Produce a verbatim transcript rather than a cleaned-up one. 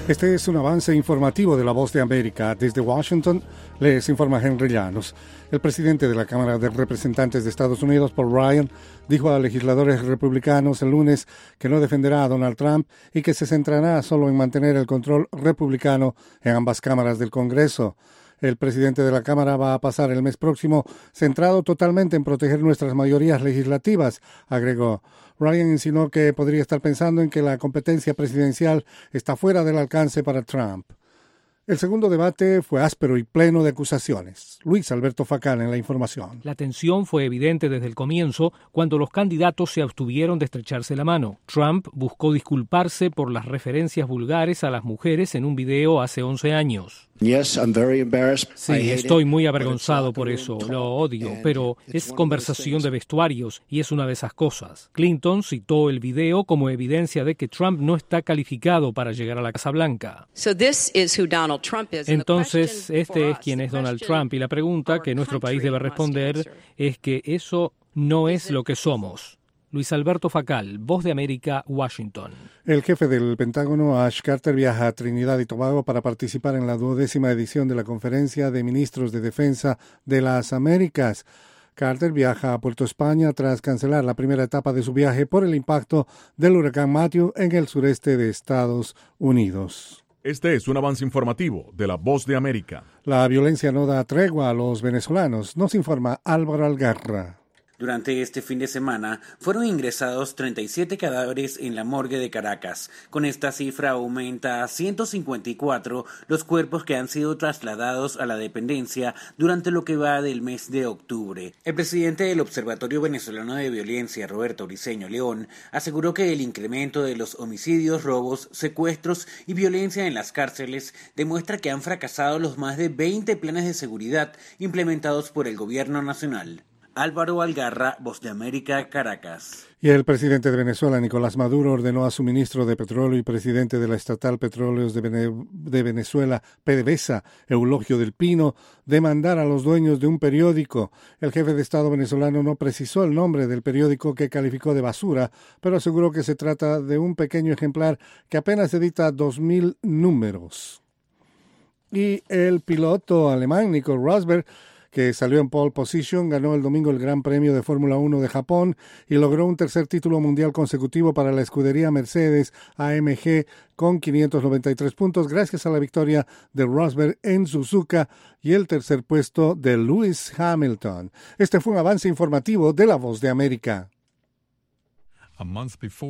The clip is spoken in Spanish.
Este es un avance informativo de La Voz de América. Desde Washington les informa Henry Llanos. El presidente de la Cámara de Representantes de Estados Unidos, Paul Ryan, dijo a legisladores republicanos el lunes que no defenderá a Donald Trump y que se centrará solo en mantener el control republicano en ambas cámaras del Congreso. El presidente de la Cámara va a pasar el mes próximo centrado totalmente en proteger nuestras mayorías legislativas, agregó. Ryan insinuó que podría estar pensando en que la competencia presidencial está fuera del alcance para Trump. El segundo debate fue áspero y pleno de acusaciones. Luis Alberto Facán en la información. La tensión fue evidente desde el comienzo cuando los candidatos se abstuvieron de estrecharse la mano. Trump buscó disculparse por las referencias vulgares a las mujeres en un video hace once años. Yes, I'm very embarrassed. Sí, estoy muy avergonzado por eso, lo odio, pero es conversación de vestuarios y es una de esas cosas. Clinton citó el video como evidencia de que Trump no está calificado para llegar a la Casa Blanca. Entonces, este es quien es Donald Trump y la pregunta que nuestro país debe responder es que eso no es lo que somos. Luis Alberto Facal, Voz de América, Washington. El jefe del Pentágono, Ash Carter, viaja a Trinidad y Tobago para participar en la duodécima edición de la Conferencia de Ministros de Defensa de las Américas. Carter viaja a Puerto España tras cancelar la primera etapa de su viaje por el impacto del huracán Matthew en el sureste de Estados Unidos. Este es un avance informativo de La Voz de América. La violencia no da tregua a los venezolanos, nos informa Álvaro Algarra. Durante este fin de semana fueron ingresados treinta y siete cadáveres en la morgue de Caracas. Con esta cifra aumenta a ciento cincuenta y cuatro los cuerpos que han sido trasladados a la dependencia durante lo que va del mes de octubre. El presidente del Observatorio Venezolano de Violencia, Roberto Briceño León, aseguró que el incremento de los homicidios, robos, secuestros y violencia en las cárceles demuestra que han fracasado los más de veinte planes de seguridad implementados por el gobierno nacional. Álvaro Algarra, Voz de América, Caracas. Y el presidente de Venezuela, Nicolás Maduro, ordenó a su ministro de Petróleo y presidente de la estatal Petróleos de, Vene- de Venezuela, PDVSA, Eulogio del Pino, demandar a los dueños de un periódico. El jefe de Estado venezolano no precisó el nombre del periódico que calificó de basura, pero aseguró que se trata de un pequeño ejemplar que apenas edita dos mil números. Y el piloto alemán, Nico Rosberg, que salió en pole position, ganó el domingo el Gran Premio de Fórmula uno de Japón y logró un tercer título mundial consecutivo para la escudería Mercedes A M G con quinientos noventa y tres puntos gracias a la victoria de Rosberg en Suzuka y el tercer puesto de Lewis Hamilton. Este fue un avance informativo de La Voz de América. A month before